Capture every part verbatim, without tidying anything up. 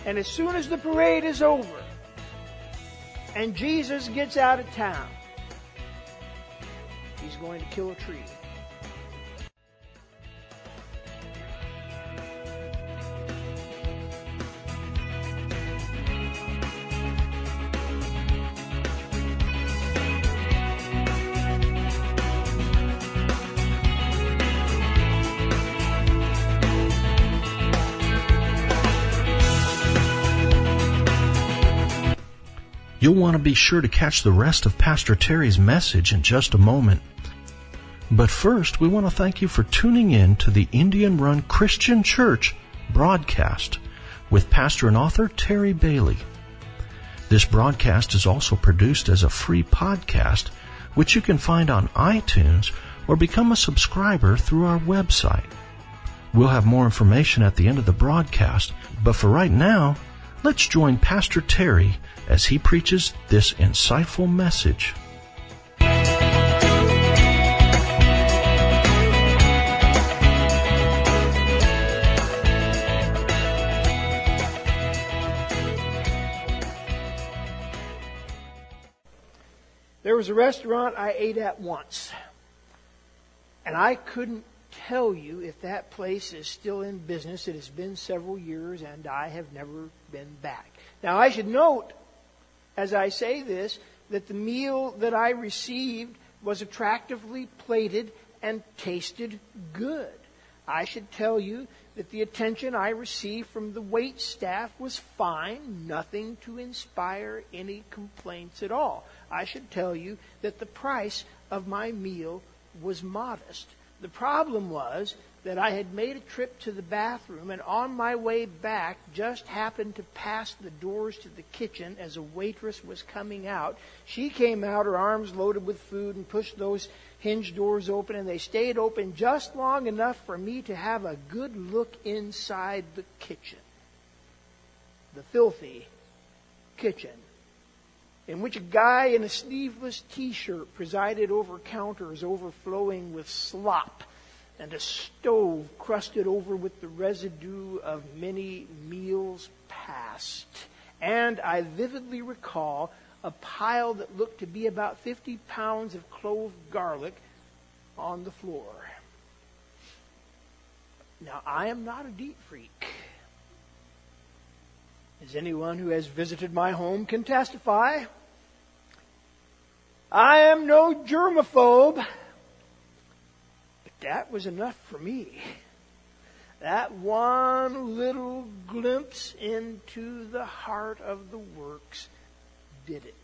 And as soon as the parade is over and Jesus gets out of town, he's going to kill a tree. You'll want to be sure to catch the rest of Pastor Terry's message in just a moment. But first, we want to thank you for tuning in to the Indian Run Christian Church broadcast with pastor and author Terry Bailey. This broadcast is also produced as a free podcast, which you can find on iTunes or become a subscriber through our website. We'll have more information at the end of the broadcast, but for right now, let's join Pastor Terry as he preaches this insightful message. There was a restaurant I ate at once, and I couldn't tell you if that place is still in business. It has been several years, and I have never been back. Now, I should note, as I say this, that the meal that I received was attractively plated and tasted good. I should tell you that the attention I received from the wait staff was fine, nothing to inspire any complaints at all. I should tell you that the price of my meal was modest. The problem was that I had made a trip to the bathroom, and on my way back just happened to pass the doors to the kitchen as a waitress was coming out. She came out, her arms loaded with food, and pushed those hinge doors open, and they stayed open just long enough for me to have a good look inside the kitchen. The filthy kitchen, in which a guy in a sleeveless T-shirt presided over counters overflowing with slop, and a stove crusted over with the residue of many meals past. And I vividly recall a pile that looked to be about fifty pounds of clove garlic on the floor. Now, I am not a deep freak, as anyone who has visited my home can testify. I am no germaphobe. That was enough for me. That one little glimpse into the heart of the works did it.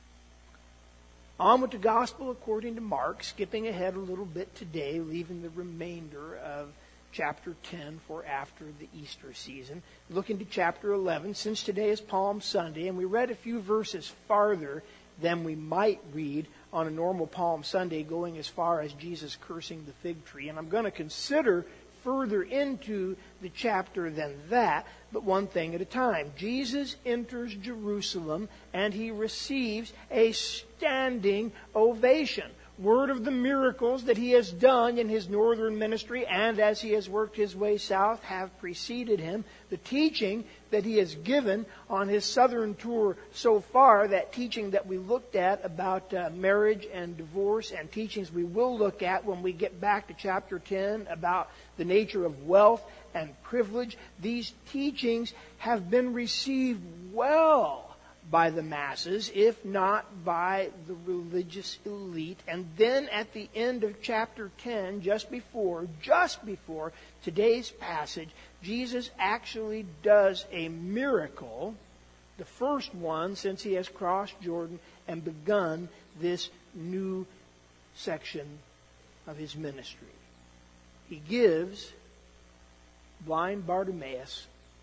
On with the Gospel according to Mark, skipping ahead a little bit today, leaving the remainder of chapter ten for after the Easter season. Look into chapter eleven, since today is Palm Sunday, and we read a few verses farther than we might read on a normal Palm Sunday, going as far as Jesus cursing the fig tree. And I'm going to consider further into the chapter than that, but one thing at a time. Jesus enters Jerusalem, and he receives a standing ovation. Word of the miracles that he has done in his northern ministry and as he has worked his way south have preceded him. The teaching that he has given on his southern tour so far, that teaching that we looked at about uh, marriage and divorce, and teachings we will look at when we get back to chapter ten about the nature of wealth and privilege, these teachings have been received well by the masses, if not by the religious elite. And then at the end of chapter ten, just before, just before today's passage, Jesus actually does a miracle, the first one since he has crossed Jordan and begun this new section of his ministry. He gives blind Bartimaeus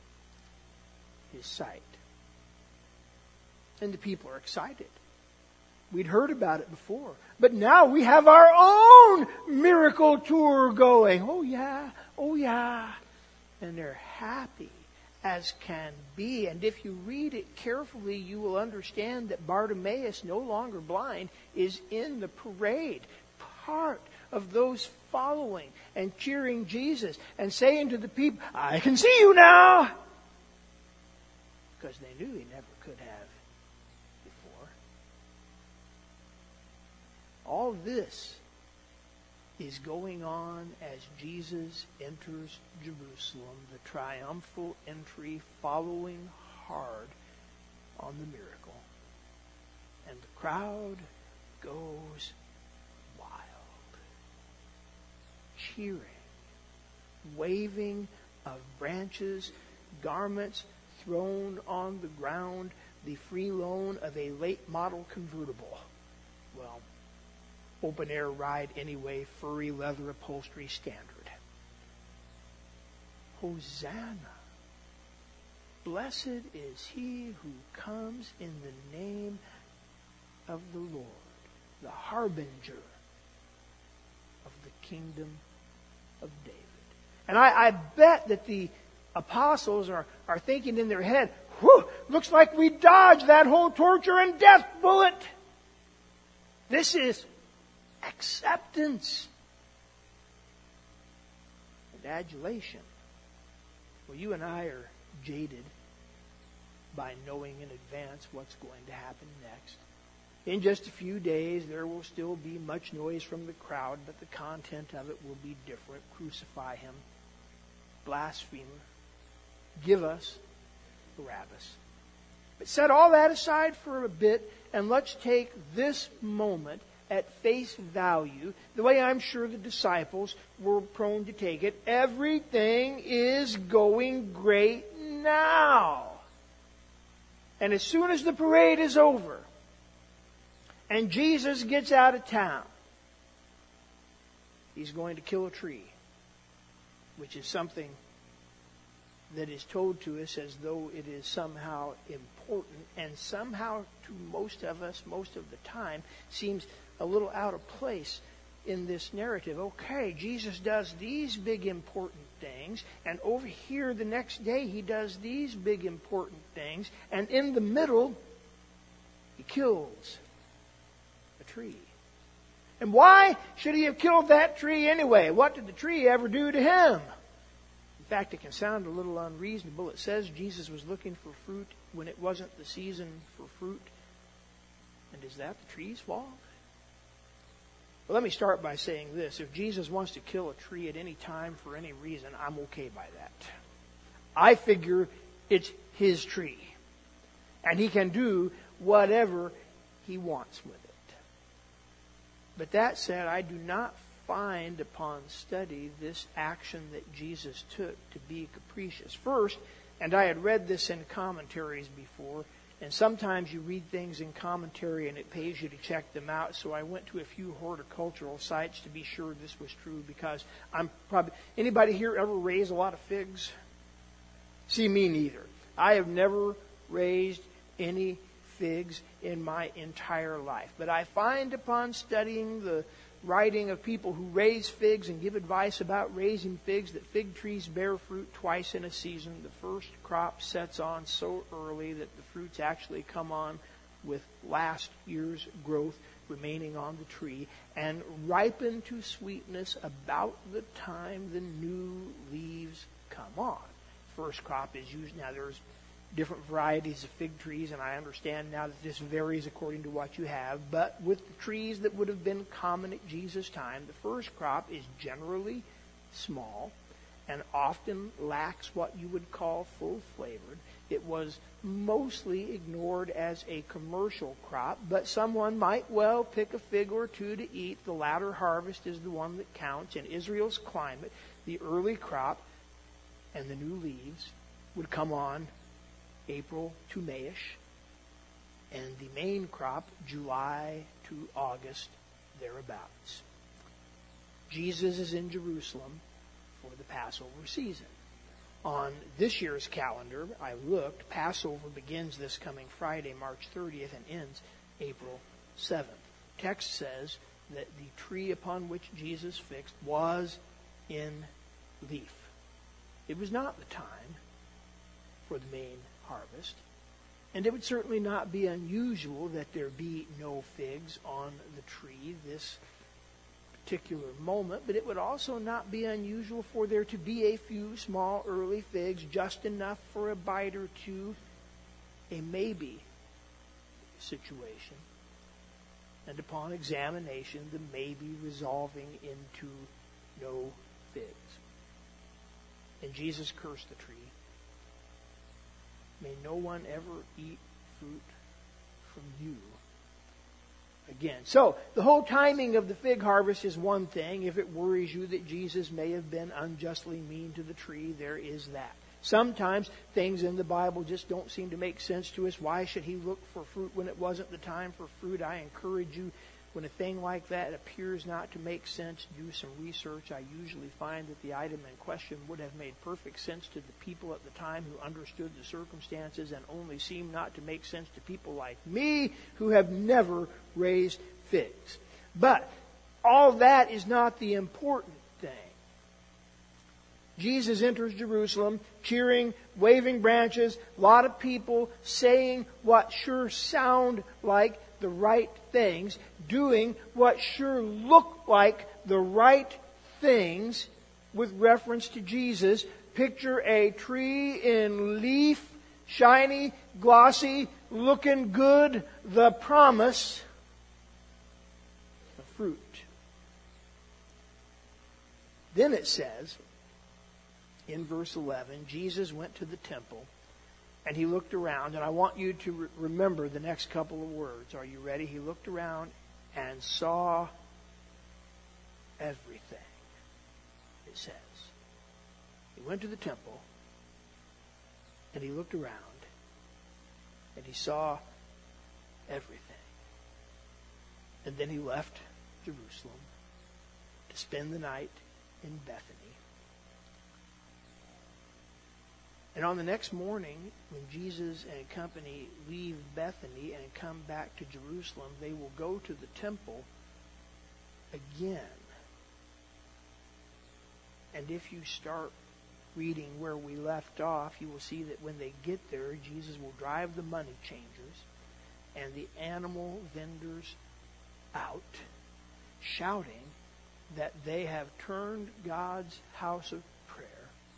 his sight. And the people are excited. We'd heard about it before. But now we have our own miracle tour going. Oh yeah, oh yeah. And they're happy as can be. And if you read it carefully, you will understand that Bartimaeus, no longer blind, is in the parade, part of those following and cheering Jesus and saying to the people, I can see you now. because they knew he never could have before. All this is going on as Jesus enters Jerusalem, the triumphal entry following hard on the miracle. And the crowd goes wild, cheering, waving of branches, garments thrown on the ground, the free loan of a late model convertible. Well, open air ride anyway, furry leather upholstery standard. Hosanna! Blessed is he who comes in the name of the Lord, the harbinger of the kingdom of David. And I, I bet that the apostles are, are thinking in their head, whew, looks like we dodged that whole torture and death bullet. This is acceptance and adulation. Well, you and I are jaded by knowing in advance what's going to happen next. In just a few days, there will still be much noise from the crowd, but the content of it will be different. Crucify him. Blasphemer. Give us Barabbas. But set all that aside for a bit, and let's take this moment at face value, the way I'm sure the disciples were prone to take it. Everything is going great now. And as soon as the parade is over, and Jesus gets out of town, he's going to kill a tree, which is something that is told to us as though it is somehow important, and somehow to most of us, most of the time, seems a little out of place in this narrative. Okay, Jesus does these big important things, and over here the next day he does these big important things, and in the middle he kills tree. And why should he have killed that tree anyway? What did the tree ever do to him? In fact, it can sound a little unreasonable. It says Jesus was looking for fruit when it wasn't the season for fruit. And is that the tree's fault? Well, let me start by saying this. If Jesus wants to kill a tree at any time for any reason, I'm okay by that. I figure it's his tree. And he can do whatever he wants with it. But that said, I do not find upon study this action that Jesus took to be capricious. First, and I had read this in commentaries before, and sometimes you read things in commentary and it pays you to check them out, so I went to a few horticultural sites to be sure this was true, because I'm probably... Anybody here ever raise a lot of figs? See, me neither. I have never raised any figs in my entire life. But I find upon studying the writing of people who raise figs and give advice about raising figs that fig trees bear fruit twice in a season. The first crop sets on so early that the fruits actually come on with last year's growth remaining on the tree and ripen to sweetness about the time the new leaves come on. First crop is used. Now there's different varieties of fig trees, and I understand now that this varies according to what you have. But with the trees that would have been common at Jesus' time, the first crop is generally small and often lacks what you would call full-flavored. It was mostly ignored as a commercial crop, but someone might well pick a fig or two to eat. The latter harvest is the one that counts. In Israel's climate, the early crop and the new leaves would come on April to Mayish, and the main crop July to August, thereabouts. Jesus is in Jerusalem for the Passover season. On this year's calendar, I looked, Passover begins this coming Friday, March thirtieth, and ends April seventh. Text says that the tree upon which Jesus fixed was in leaf. It was not the time for the main harvest, and it would certainly not be unusual that there be no figs on the tree this particular moment, but it would also not be unusual for there to be a few small early figs, just enough for a bite or two, a maybe situation. And upon examination, the maybe resolving into no figs. And Jesus cursed the tree. May no one ever eat fruit from you again. So, the whole timing of the fig harvest is one thing. If it worries you that Jesus may have been unjustly mean to the tree, there is that. Sometimes things in the Bible just don't seem to make sense to us. Why should he look for fruit when it wasn't the time for fruit? I encourage you, when a thing like that appears not to make sense, do some research. I usually find that the item in question would have made perfect sense to the people at the time who understood the circumstances, and only seem not to make sense to people like me who have never raised figs. But all that is not the important thing. Jesus enters Jerusalem, cheering, waving branches, a lot of people saying what sure sound like the right things, doing what sure look like the right things with reference to Jesus. Picture a tree in leaf, shiny, glossy, looking good, the promise of fruit. Then it says, in verse eleven, Jesus went to the temple and he looked around. And I want you to re- remember the next couple of words. Are you ready? He looked around and saw everything, it says. He went to the temple and he looked around and he saw everything. And then he left Jerusalem to spend the night in Bethany. And on the next morning, when Jesus and company leave Bethany and come back to Jerusalem, they will go to the temple again. And if you start reading where we left off, you will see that when they get there, Jesus will drive the money changers and the animal vendors out, shouting that they have turned God's house of prayer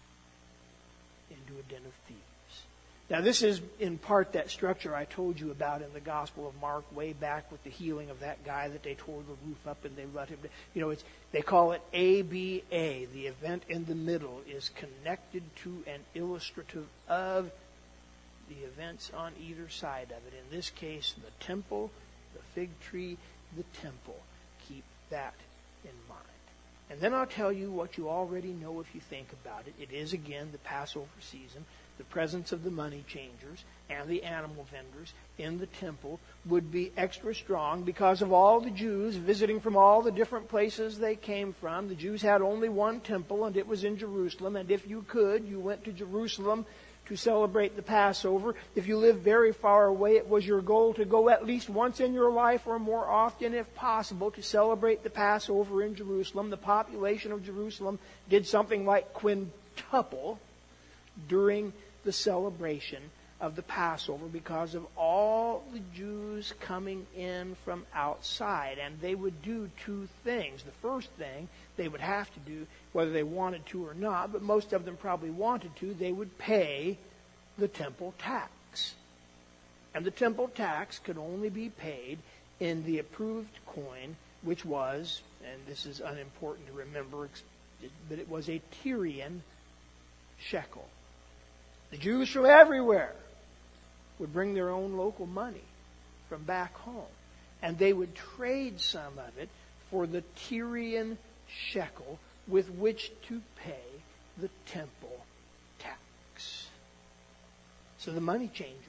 into a den of thieves. Now, this is in part that structure I told you about in the Gospel of Mark way back with the healing of that guy that they tore the roof up and they let him. You know, it's they call it A B A. The event in the middle is connected to and illustrative of the events on either side of it. In this case, the temple, the fig tree, the temple. Keep that in mind. And then I'll tell you what you already know if you think about it. It is, again, the Passover season. The presence of the money changers and the animal vendors in the temple would be extra strong because of all the Jews visiting from all the different places they came from. The Jews had only one temple, and it was in Jerusalem. And if you could, you went to Jerusalem to celebrate the Passover. If you lived very far away, it was your goal to go at least once in your life or more often, if possible, to celebrate the Passover in Jerusalem. The population of Jerusalem did something like quintuple during the celebration of the Passover because of all the Jews coming in from outside. And they would do two things. The first thing they would have to do, whether they wanted to or not, but most of them probably wanted to, they would pay the temple tax. And the temple tax could only be paid in the approved coin, which was, and this is unimportant to remember, but it was a Tyrian shekel. The Jews from everywhere would bring their own local money from back home. And they would trade some of it for the Tyrian shekel with which to pay the temple tax. So the money changers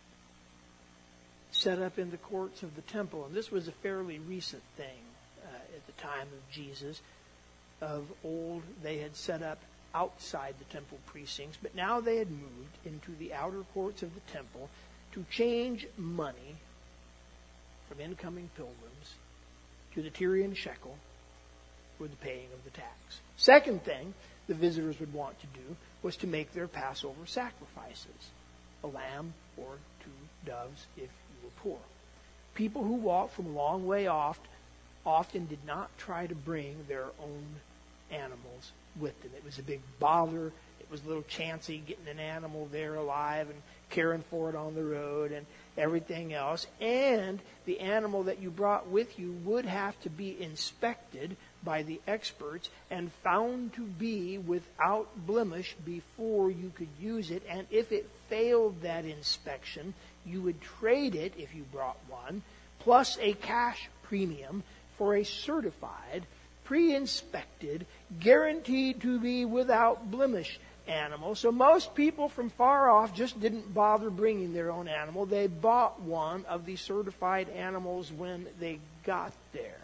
set up in the courts of the temple, and this was a fairly recent thing uh, at the time of Jesus. Of old, they had set up outside the temple precincts, but now they had moved into the outer courts of the temple to change money from incoming pilgrims to the Tyrian shekel for the paying of the tax. Second thing the visitors would want to do was to make their Passover sacrifices, a lamb or two doves if you were poor. People who walked from a long way off often did not try to bring their own animals with them. It was a big bother it was a little chancy getting an animal there alive and caring for it on the road and everything else. And the animal that you brought with you would have to be inspected by the experts and found to be without blemish before you could use it. And if it failed that inspection, you would trade it, if you brought one, plus a cash premium for a certified, pre-inspected, guaranteed to be without blemish animal. So most people from far off just didn't bother bringing their own animal. They bought one of the certified animals when they got there.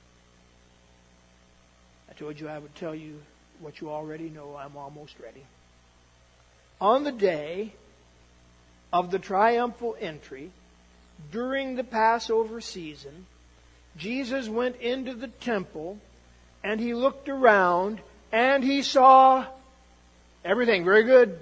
I told you I would tell you what you already know. I'm almost ready. On the day of the triumphal entry, during the Passover season, Jesus went into the temple and he looked around and he saw everything. Very good.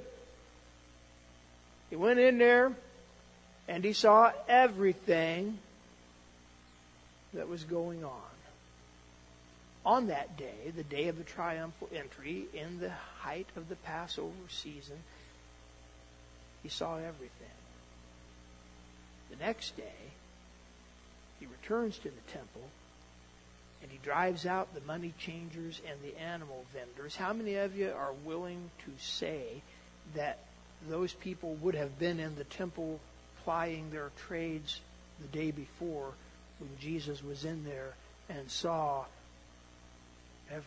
He went in there and he saw everything that was going on. On that day, the day of the triumphal entry, in the height of the Passover season, he saw everything. The next day, he returns to the temple and he drives out the money changers and the animal vendors. How many of you are willing to say that those people would have been in the temple plying their trades the day before when Jesus was in there and saw everything?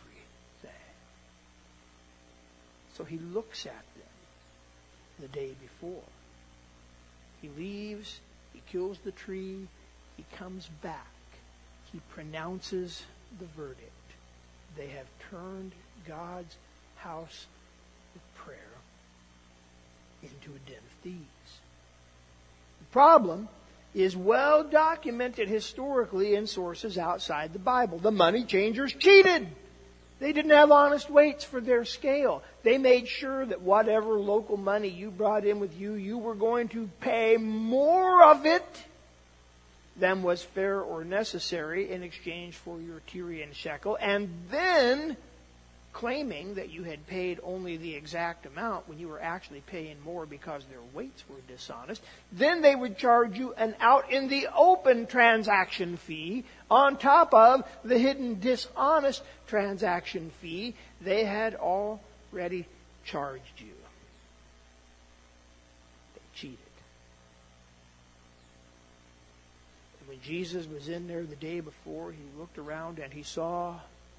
So he looks at them the day before. He leaves, he kills the tree, he comes back. He pronounces the verdict. They have turned God's house of prayer into a den of thieves. The problem is well documented historically in sources outside the Bible. The money changers cheated. They didn't have honest weights for their scale. They made sure that whatever local money you brought in with you, you were going to pay more of it than was fair or necessary in exchange for your Tyrian shekel, and then claiming that you had paid only the exact amount when you were actually paying more because their weights were dishonest. Then they would charge you an out in the open transaction fee on top of the hidden dishonest transaction fee they had already charged you. They cheated. And when Jesus was in there the day before, he looked around and he saw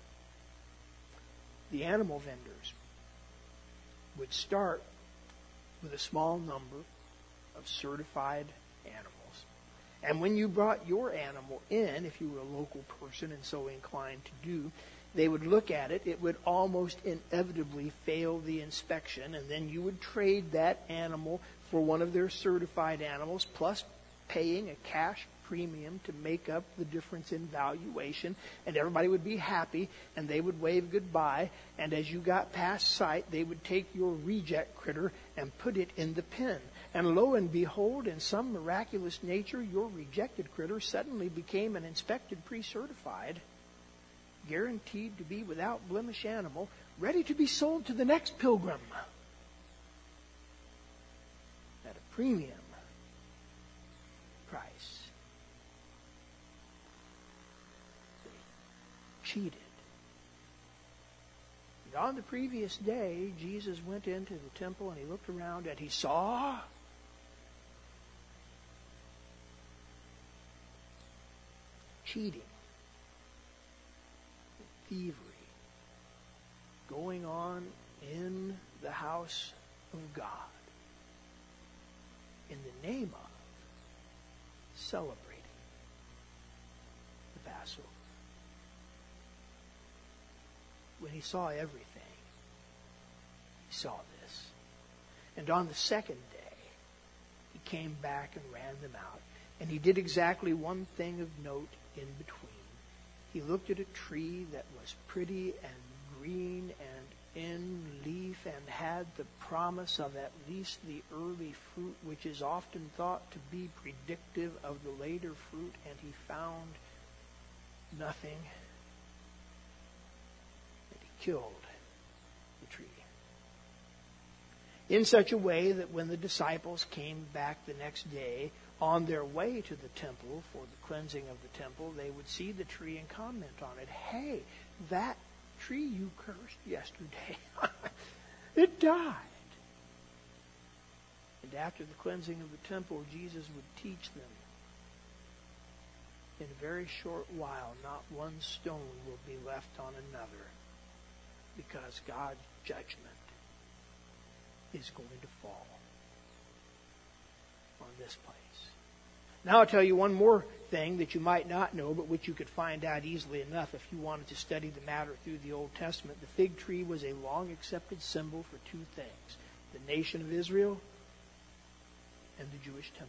the animal vendors would start with a small number of certified animals. And when you brought your animal in, if you were a local person and so inclined to do, they would look at it. It would almost inevitably fail the inspection, and then you would trade that animal for one of their certified animals, plus paying a cash premium to make up the difference in valuation, and everybody would be happy, and they would wave goodbye, and as you got past sight, they would take your reject critter and put it in the pen. And lo and behold, in some miraculous nature, your rejected critter suddenly became an inspected, pre-certified, guaranteed to be without blemish animal, ready to be sold to the next pilgrim at a premium price. Cheated. And on the previous day, Jesus went into the temple and he looked around and he saw cheating, thievery going on in the house of God in the name of celebrating the Passover. When he saw everything, he saw this. And on the second day, he came back and ran them out. And he did exactly one thing of note in between. He looked at a tree that was pretty and green and in leaf and had the promise of at least the early fruit, which is often thought to be predictive of the later fruit, and he found nothing. And he killed the tree. in such a way that when the disciples came back the next day on their way to the temple for the cleansing of the temple, they would see the tree and comment on it. Hey, that tree you cursed yesterday, it died. And after the cleansing of the temple, Jesus would teach them, in a very short while, not one stone will be left on another, because God's judgment is going to fall on this place. Now I'll tell you one more thing that you might not know, but which you could find out easily enough if you wanted to study the matter through the Old Testament. The fig tree was a long accepted symbol for two things: the nation of Israel and the Jewish temple.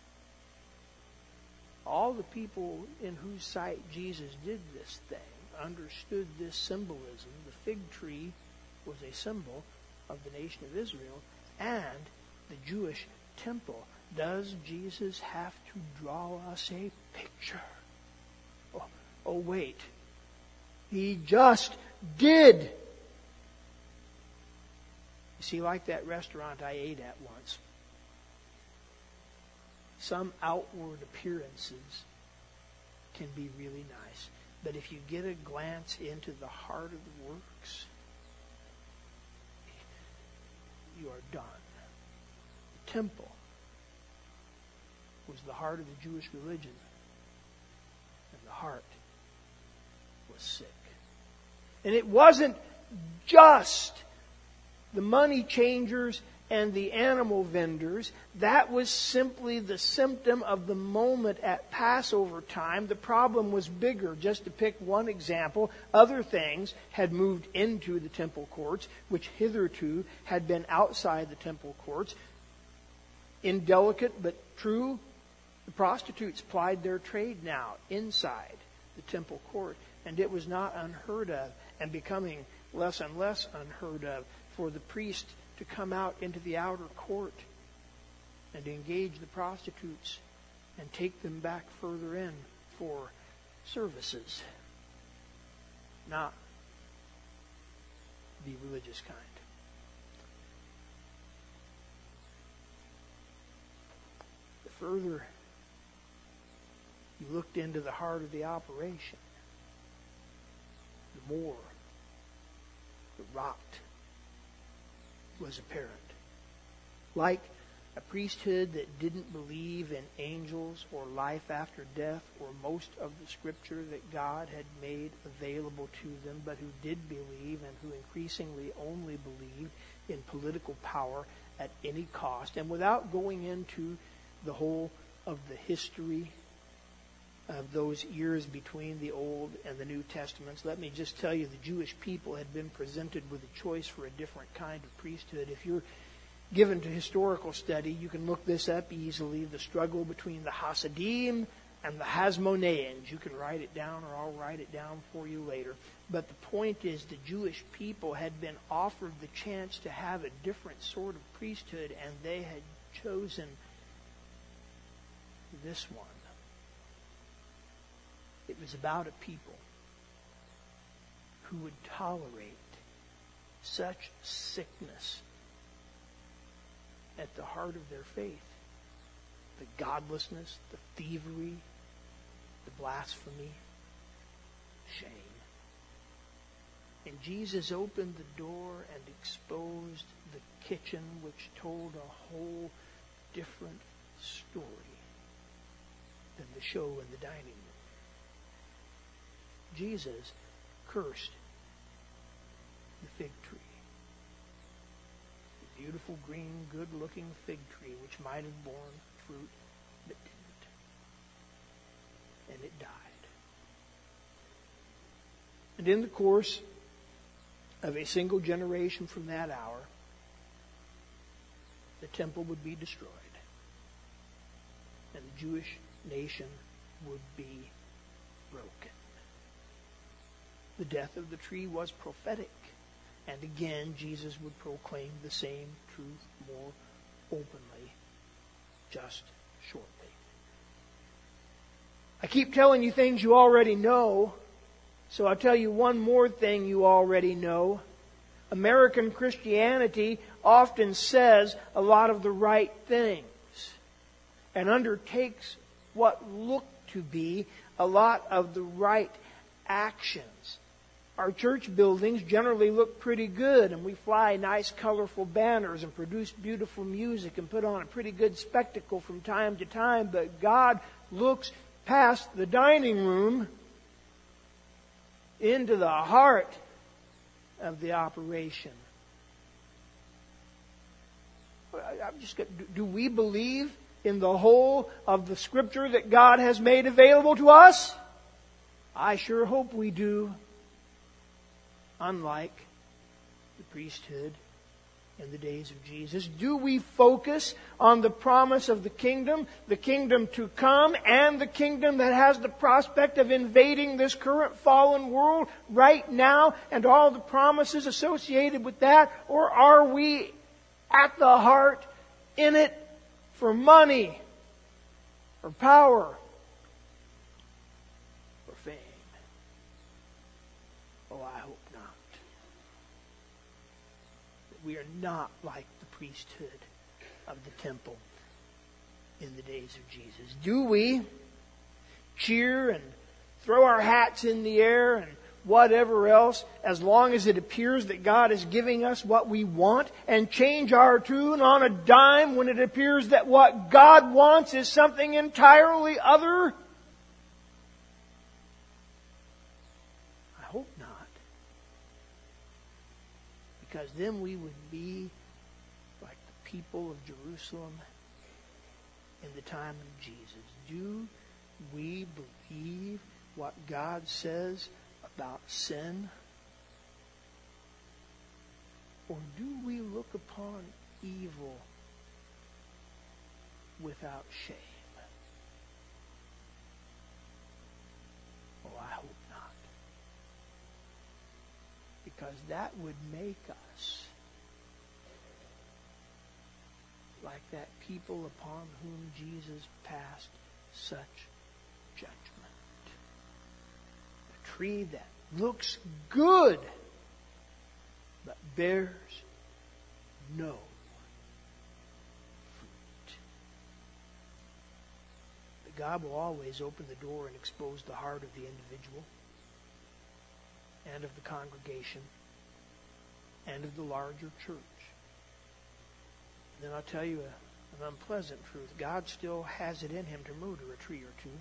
All the people in whose sight Jesus did this thing understood this symbolism. The fig tree was a symbol of the nation of Israel and the Jewish temple. Does Jesus have to draw us a picture? Oh, oh wait. He just did. You see, like that restaurant I ate at once, some outward appearances can be really nice. But if you get a glance into the heart of the works, you are done. The temple was the heart of the Jewish religion, and the heart was sick. And it wasn't just the money changers and the animal vendors. That was simply the symptom of the moment at Passover time. The problem was bigger. Just to pick one example, other things had moved into the temple courts, which hitherto had been outside the temple courts. Indelicate but true, the prostitutes plied their trade now inside the temple court, and it was not unheard of, and becoming less and less unheard of, for the priest to come out into the outer court and engage the prostitutes and take them back further in for services, not the religious kind. The further you looked into the heart of the operation, the more the rot was apparent. Like a priesthood that didn't believe in angels or life after death or most of the scripture that God had made available to them, but who did believe and who increasingly only believed in political power at any cost. And without going into the whole of the history of those years between the Old and the New Testaments, let me just tell you the Jewish people had been presented with a choice for a different kind of priesthood. If you're given to historical study, you can look this up easily. The struggle between the Hasidim and the Hasmoneans. You can write it down, or I'll write it down for you later. But the point is, the Jewish people had been offered the chance to have a different sort of priesthood, and they had chosen this one. It was about a people who would tolerate such sickness at the heart of their faith. The godlessness, the thievery, the blasphemy, shame. And Jesus opened the door and exposed the kitchen, which told a whole different story than the show in the dining room. Jesus cursed the fig tree. The beautiful, green, good-looking fig tree which might have borne fruit but didn't. And it died. And in the course of a single generation from that hour, the temple would be destroyed, and the Jewish nation would be broken. The death of the tree was prophetic, and again Jesus would proclaim the same truth more openly just shortly. I keep telling you things you already know, so I'll tell you one more thing you already know. American Christianity often says a lot of the right things and undertakes what look to be a lot of the right actions. Our church buildings generally look pretty good, and we fly nice, colorful banners and produce beautiful music and put on a pretty good spectacle from time to time, but God looks past the dining room into the heart of the operation. I'm just, do we believe in the whole of the Scripture that God has made available to us? I sure hope we do. Unlike the priesthood in the days of Jesus, do we focus on the promise of the kingdom, the kingdom to come, and the kingdom that has the prospect of invading this current fallen world right now, and all the promises associated with that? Or are we at the heart in it for money, for power, for fame? Oh, I hope not. We are not like the priesthood of the temple in the days of Jesus. Do we cheer and throw our hats in the air and whatever else, as long as it appears that God is giving us what we want, and change our tune on a dime when it appears that what God wants is something entirely other? I hope not. Because then we would be like the people of Jerusalem in the time of Jesus. Do we believe what God says about sin? Or do we look upon evil without shame? Oh, I hope not. Because that would make us like that people upon whom Jesus passed such judgment. A tree that looks good but bears no fruit. But God will always open the door and expose the heart of the individual and of the congregation and of the larger church. Then I'll tell you a, an unpleasant truth. God still has it in him to murder a tree or two.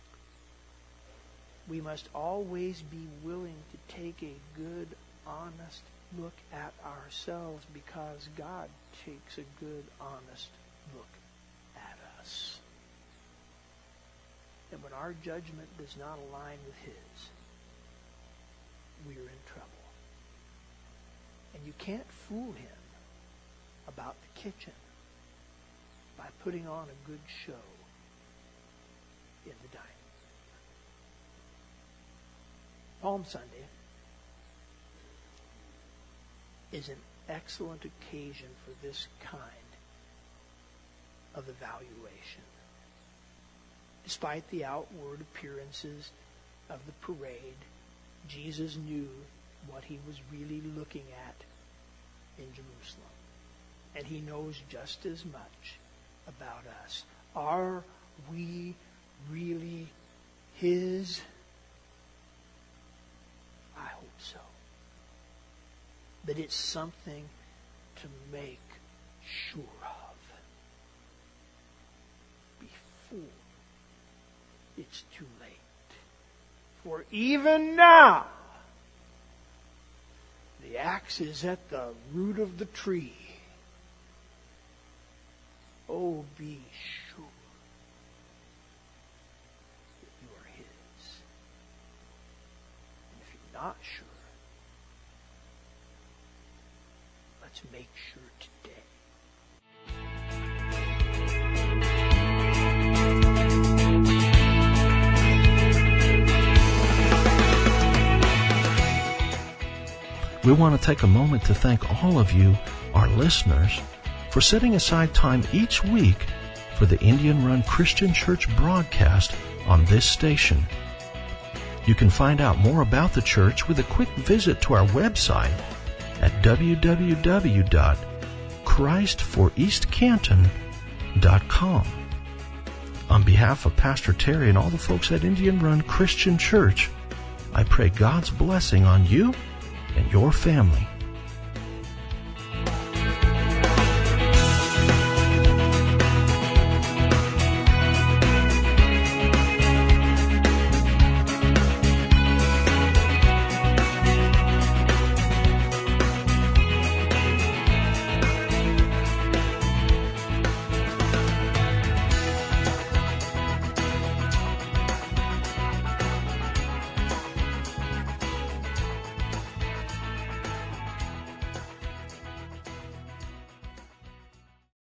We must always be willing to take a good, honest look at ourselves, because God takes a good, honest look at us. And when our judgment does not align with his, we are in trouble. And you can't fool him about the kitchen by putting on a good show in the dining room. Palm Sunday is an excellent occasion for this kind of evaluation. Despite the outward appearances of the parade, Jesus knew what he was really looking at in Jerusalem. And he knows just as much about us. Are we really his? I hope so. But it's something to make sure of before it's too late. For even now, the axe is at the root of the tree. Oh, be sure that you are his. And if you're not sure, let's make sure today. We want to take a moment to thank all of you, our listeners, for setting aside time each week for the Indian Run Christian Church broadcast on this station. You can find out more about the church with a quick visit to our website at w w w dot christ for east canton dot com. On behalf of Pastor Terry and all the folks at Indian Run Christian Church, I pray God's blessing on you and your family.